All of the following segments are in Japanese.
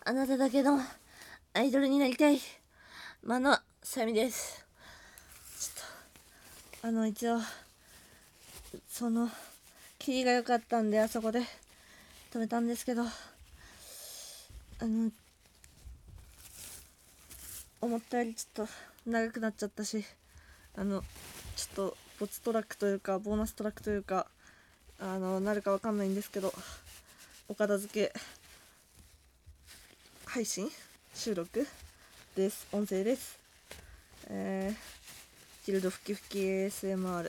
あなただけのアイドルになりたいまのさみです。ちょっと一応そのキリが良かったんであそこで止めたんですけど、思ったよりちょっと長くなっちゃったし、ちょっとボツトラックというかボーナストラックというかなるかわかんないんですけど、お片付け配信収録です。音声です。ギルドふきふき ASMR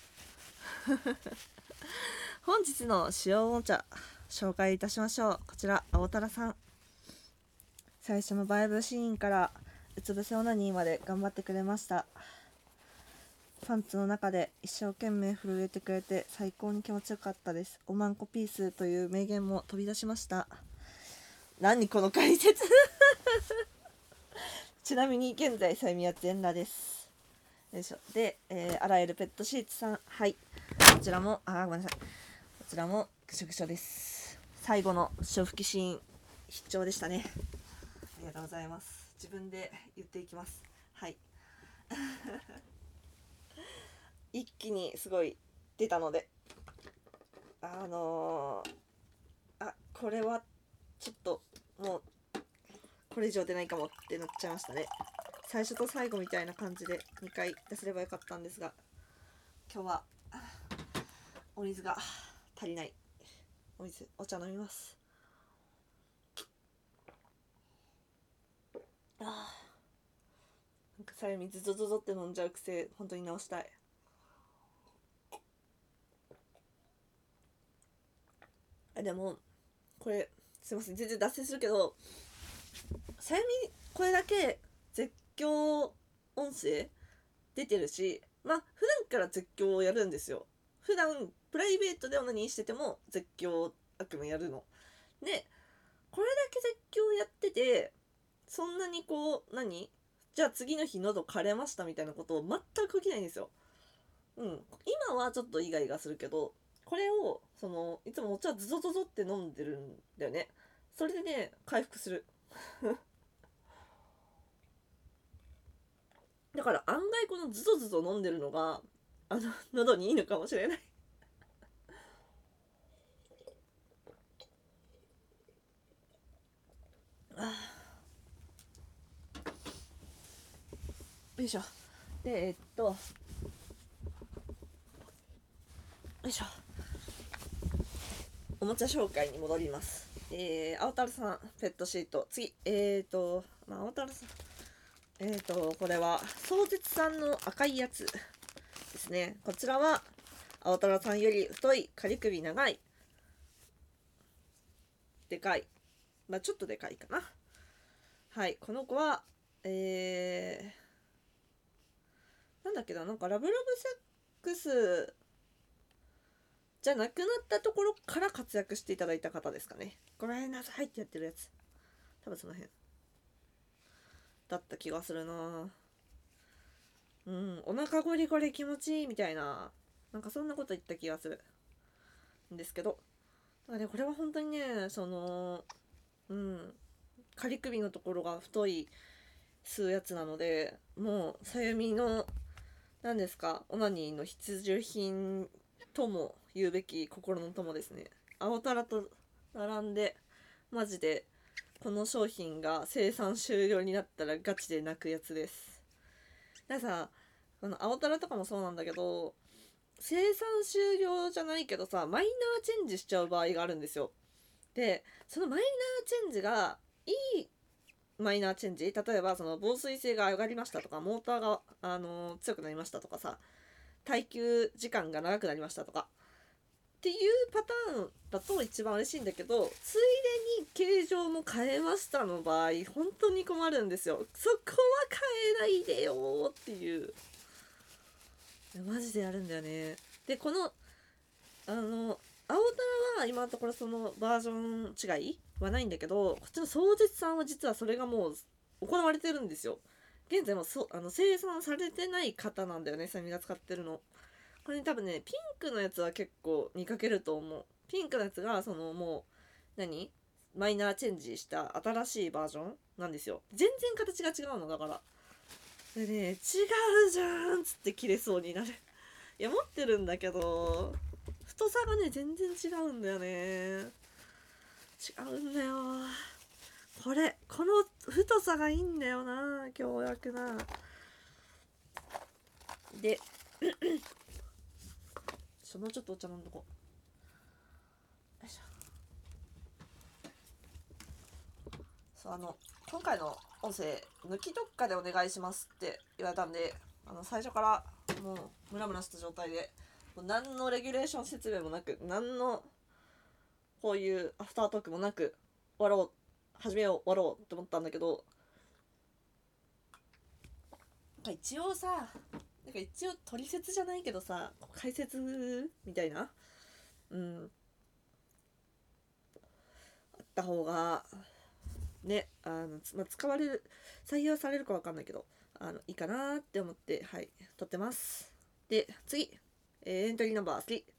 本日の使用おもちゃ紹介いたしましょう。こちら青たらさん。最初のバイブシーンからうつ伏せオナニーまで頑張ってくれました。パンツの中で一生懸命震えてくれて最高に気持ちよかったです。おまんこピースという名言も飛び出しました。何この解説ちなみに現在さゆみは全裸です。よいしょ。で、洗えるペットシーツさん、はい、こちらもごめんなさい、こちらもぐしょぐしょです。最後の潮吹きシーン必聴でしたね。ありがとうございます。自分で言っていきます。はい一気にすごい出たのでこれはちょっともうこれ以上出ないかもってなっちゃいましたね。最初と最後みたいな感じで2回出せればよかったんですが、今日はお水が足りない。お茶飲みます。なんかさゆみズゾゾゾって飲んじゃう癖本当に直したい。でもこれすいません、全然脱線するけど、さゆみこれだけ絶叫音声出てるし、普段から絶叫をやるんですよ。普段プライベートでオナニーしてても絶叫悪夢やるので、これだけ絶叫やってて、そんなにじゃあ次の日喉枯れましたみたいなことを全く起きないんですよ。今はちょっとイガイガするけど、これをいつもお茶ズゾゾゾって飲んでるんだよね。それでね、回復するだから案外このズゾズゾ飲んでるのが喉にいいのかもしれないよいしょ。でよいしょ、おもちゃ紹介に戻ります。青タルさんペットシート、次青タルさんこれは壮絶さんの赤いやつですね。こちらは青タラさんより太い、仮首長い、でかい、ちょっとでかいかな。はい、この子はなんだっけな、なんかラブラブセックスじゃなくなったところから活躍していただいた方ですかね。ごめんなさいってやってるやつ、多分その辺だった気がするな。お腹ゴリゴリ気持ちいいみたいな、なんかそんなこと言った気がするんですけど、これは本当にね、仮首のところが太い吸うやつなので、もうさゆみの何ですか、オナニーの必需品とも言うべき心の友ですね。青タラと並んでマジでこの商品が生産終了になったらガチで泣くやつです。だからさ、この青タラとかもそうなんだけど、生産終了じゃないけどさ、マイナーチェンジしちゃう場合があるんですよ。でそのマイナーチェンジがいいマイナーチェンジ、例えば防水性が上がりましたとか、モーターが、強くなりましたとかさ、耐久時間が長くなりましたとかっていうパターンだと一番嬉しいんだけど、ついでに形状も変えましたの場合本当に困るんですよ。そこは変えないでよっていう、マジでやるんだよね。でこの青タラは今のところそのバージョン違いはないんだけど、こっちの壮絶さんは実はそれがもう行われてるんですよ。現在も生産されてない方なんだよね、サミが使ってるの。これ、多分ね、ピンクのやつは結構見かけると思う。ピンクのやつがもうマイナーチェンジした新しいバージョンなんですよ。全然形が違うのだから。でね、違うじゃんっつって切れそうになる。いや持ってるんだけど太さがね全然違うんだよね。違うんだよ。この太さがいいんだよな、強力な。でもうちょっとお茶飲んどこう。よいしょ。そう、今回の音声抜きどっかでお願いしますって言われたんで、最初からもうムラムラした状態で、もう何のレギュレーション説明もなく、何のこういうアフタートークもなく終わろう、始めよう、終わろうって思ったんだけど、一応さ、一応取説じゃないけどさ、解説みたいな、あった方がね、使われる、採用されるか分かんないけど、いいかなって思って、はい、撮ってます。で、次、エントリーナンバー3、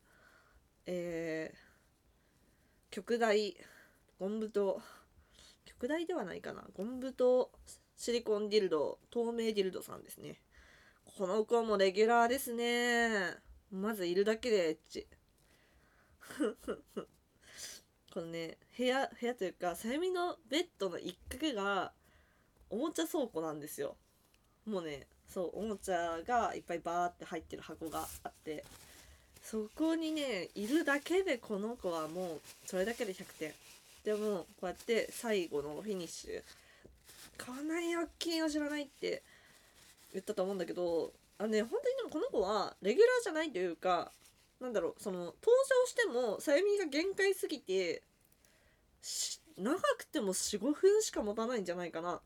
極大、ゴンブと、極大ではないかな、ゴンブとシリコンディルド、透明ディルドさんですね。この子もレギュラーですね。まずいるだけでエッチ。このね、部屋というか、さゆみのベッドの一角がおもちゃ倉庫なんですよ。もうね、そう、おもちゃがいっぱいバーって入ってる箱があって、そこにね、いるだけでこの子はもうそれだけで100点。でも、こうやって最後のフィニッシュ、こんなに大きいの知らないって言ったと思うんだけど、本当にでもこの子はレギュラーじゃないというか、登場してもさゆみが限界すぎて長くても 4,5 分しか持たないんじゃないかな。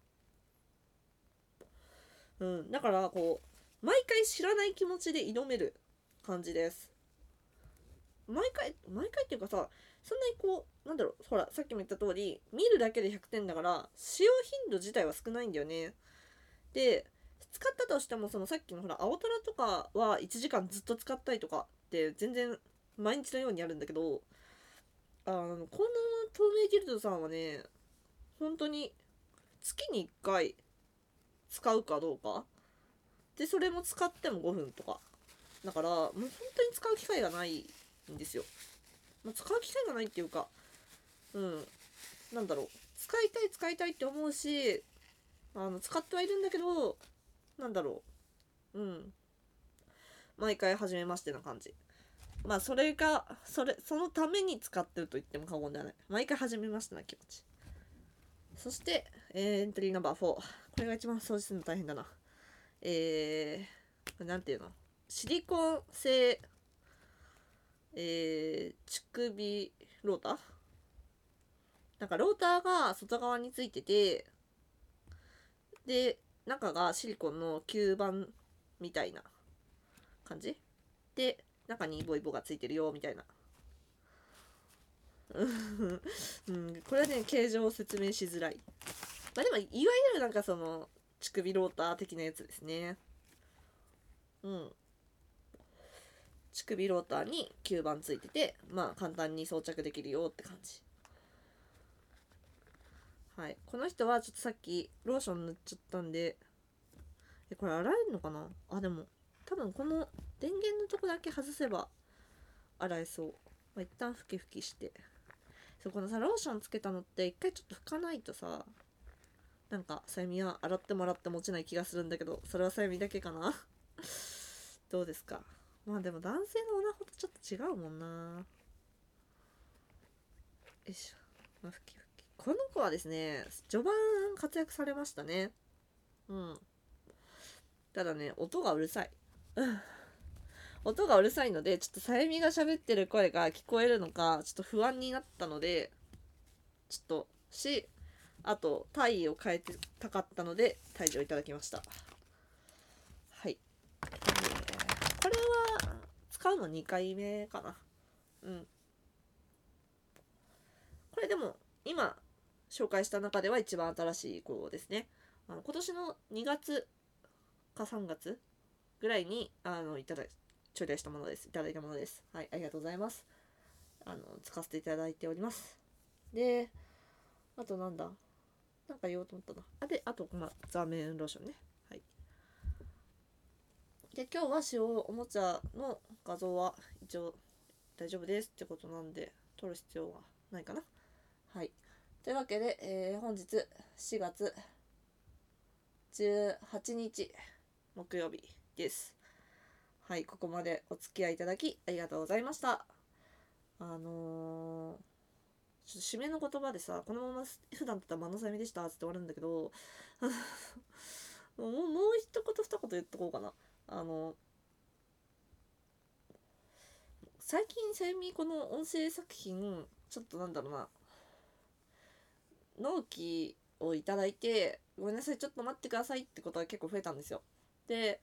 だから毎回知らない気持ちで挑める感じです。毎回っていうかさ、そんなにほらさっきも言った通り見るだけで100点だから使用頻度自体は少ないんだよね。で、使ったとしてもさっきのほら青虎とかは1時間ずっと使ったりとかって全然毎日のようにやるんだけど、この透明ギルドさんはね、本当に月に1回使うかどうかで、それも使っても5分とかだから、もう本当に使う機会がないんですよ。使う機会がないっていうか、使いたいって思うし、使ってはいるんだけど、毎回初めましてな感じ。そのために使ってると言っても過言ではない。毎回初めましてな気持ち。そして、エントリーナンバー4。これが一番掃除するの大変だな。なんていうの？シリコン製、乳首ローター？ローターが外側についてて、で、中がシリコンの吸盤みたいな感じで、中にイボイボがついてるよ、みたいな。これはね、形状を説明しづらい。でも、いわゆる乳首ローター的なやつですね。乳首ローターに吸盤ついてて、簡単に装着できるよって感じ。はい。この人はちょっとさっきローション塗っちゃったんで、これ洗えるのかな？でも、多分この電源のとこだけ外せば洗えそう。一旦拭き拭きして。このさ、ローションつけたのって一回ちょっと拭かないとさ、さゆみは洗ってもらって落ちない気がするんだけど、それはさゆみだけかなどうですか？でも男性のオナホとちょっと違うもんな。よいしょ。拭き拭き。この子はですね、序盤活躍されましたね。ただね、音がうるさい。音がうるさいので、ちょっとさゆみが喋ってる声が聞こえるのか、ちょっと不安になったので、あと、体位を変えてたかったので、退場いただきました。はい。これは、使うの2回目かな。これでも、今、紹介した中では一番新しい子ですね。今年の2月か3月ぐらいに、頂戴したものです。いただいたものです。はい、ありがとうございます。使わせていただいております。で、 あとなんだ、なんか言おうと思ったな。あとザーメンローションね。はい。で今日は使用おもちゃの画像は一応大丈夫ですってことなんで撮る必要はないかな。はい。というわけで、本日4月18日木曜日です。はい、ここまでお付き合いいただきありがとうございました。ちょっと締めの言葉でさ、このまま普段だったら「まなさみでした」って終わるんだけどもう一言二言言っとこうかな。最近さゆみこの音声作品ちょっとなんだろうな、納期をいただいてごめんなさいちょっと待ってくださいってことが結構増えたんですよ。で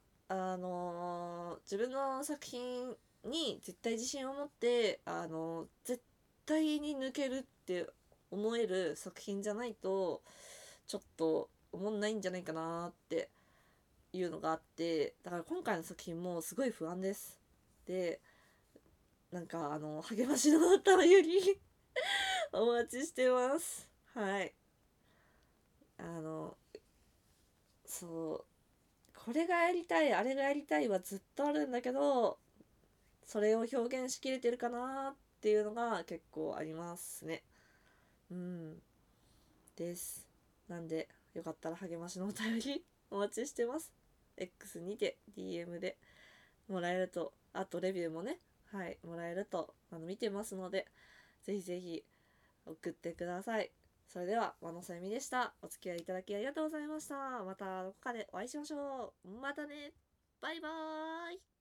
自分の作品に絶対自信を持って絶対に抜けるって思える作品じゃないとちょっと思んないんじゃないかなっていうのがあって、だから今回の作品もすごい不安です。でなんか励ましのお便りお待ちしてます。はい。あのそうこれがやりたいあれがやりたいはずっとあるんだけど、それを表現しきれてるかなっていうのが結構ありますね。うんです。なんでよかったら励ましのお便りお待ちしてます。 X にて DM でもらえると、あとレビューもね、はいもらえると見てますので、ぜひぜひ送ってください。それでは和野さゆみでした。お付き合いいただきありがとうございました。またどこかでお会いしましょう。またね。バイバーイ。